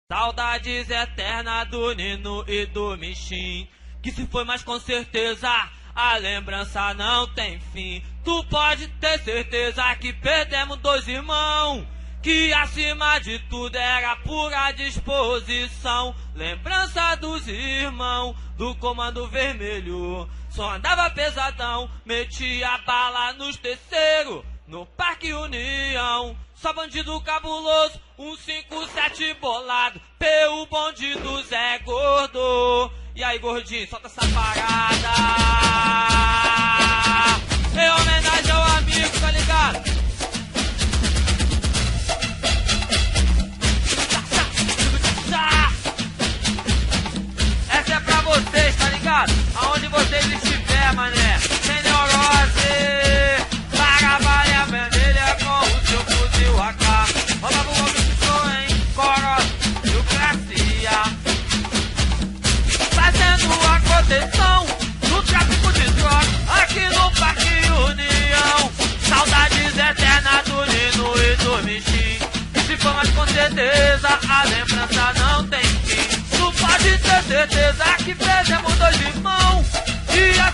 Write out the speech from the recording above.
Saudades eternas do Nino e do Michin, que se foi, mas com certeza a lembrança não tem fim. Tu pode ter certeza que perdemos dois irmãos, que acima de tudo era pura disposição. Lembrança dos irmãos do Comando Vermelho, só andava pesadão, metia bala nos terceiros, no Parque União. Só bandido cabuloso, 157 bolado, P.U. bonde do Zé Gordo. E aí, gordinho, solta essa parada em homenagem ao amigo, tá ligado? Essa é pra vocês, tá ligado? Aonde vocês estiver, mané. Sem neurose, para valer a vermelha com o seu fuzil AK. Rola pro outro que sou, hein? Corolla, burocracia. Fazendo a contenção do tráfico de drogas aqui no Parque União. Saudades eternas do Nino e do Michin, que se for, mas com certeza a lembrança não tem fim. Tu pode ter certeza que perdemos dois irmãos, e